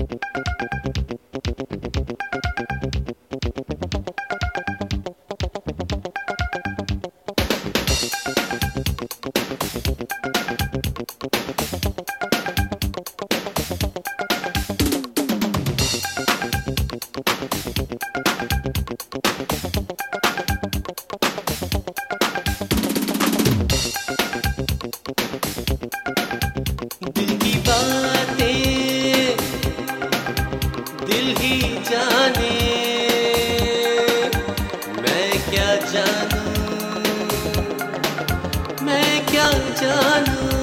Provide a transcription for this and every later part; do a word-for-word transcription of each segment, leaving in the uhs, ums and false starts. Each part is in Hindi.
दिल की बातें दिल ही जाने, मैं क्या जानूं, मैं क्या जानूं।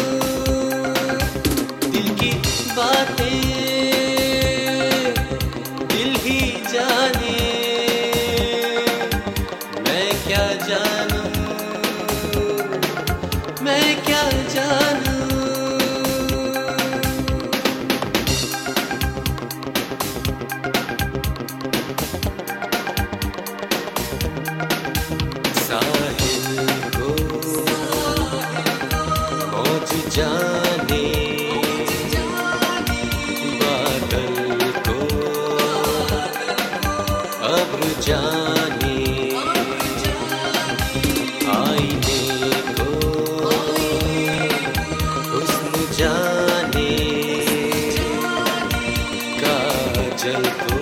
दिल की बातें दिल ही जाने, मैं क्या जानूं, मैं क्या जानूं। साहिल को मौज जाने, बादल को अब्र जाने, आईने को हुस्न जाने, काजल को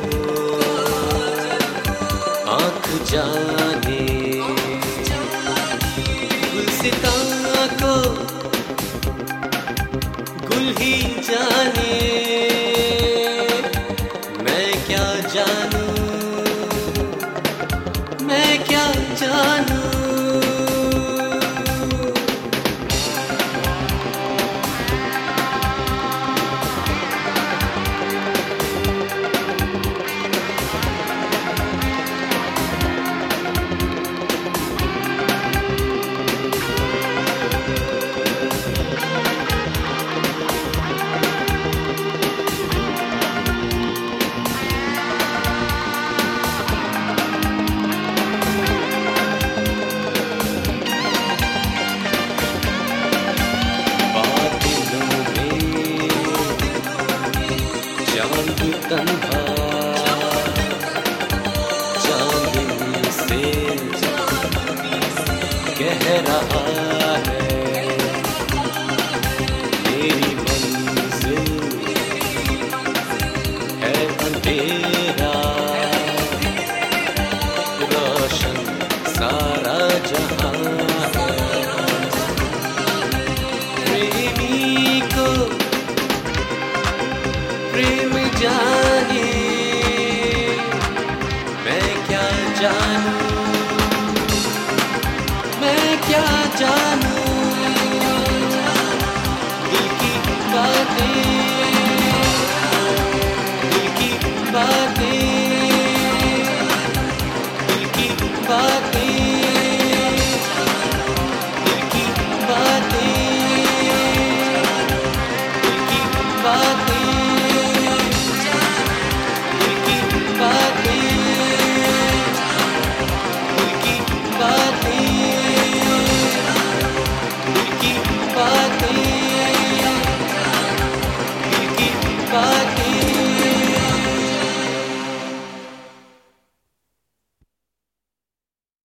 आँख जाने, गुलसिता को गुल ही जाने, मैं क्या जानूं, मैं क्या जानूं। चांद तन्हा चांदनी से कह रहा है, मेरी मंजिल है अंधेरा, रोशन सारा जहां है। प्रेमी को प्रेम जाने, मैं क्या जानूं, मैं क्या जानूं। दिल की बातें दिल की बातें